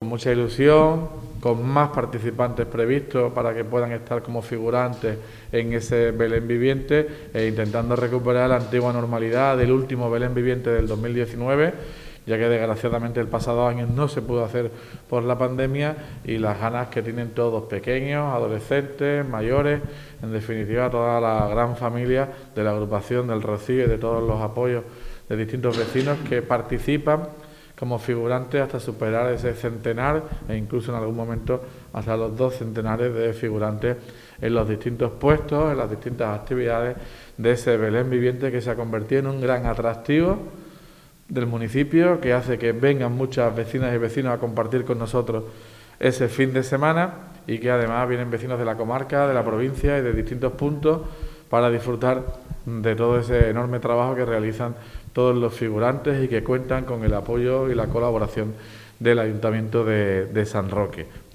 mucha ilusión, con más participantes previstos para que puedan estar como figurantes en ese Belén viviente e intentando recuperar la antigua normalidad del último Belén viviente del 2019, ya que desgraciadamente el pasado año no se pudo hacer por la pandemia, y las ganas que tienen todos, pequeños, adolescentes, mayores, en definitiva toda la gran familia de la agrupación del Rocío y de todos los apoyos de distintos vecinos que participan como figurantes hasta superar ese centenar e incluso en algún momento hasta los 2 centenares de figurantes en los distintos puestos, en las distintas actividades de ese Belén viviente, que se ha convertido en un gran atractivo del municipio, que hace que vengan muchas vecinas y vecinos a compartir con nosotros ese fin de semana, y que además vienen vecinos de la comarca, de la provincia y de distintos puntos para disfrutar de todo ese enorme trabajo que realizan todos los figurantes y que cuentan con el apoyo y la colaboración del Ayuntamiento de San Roque.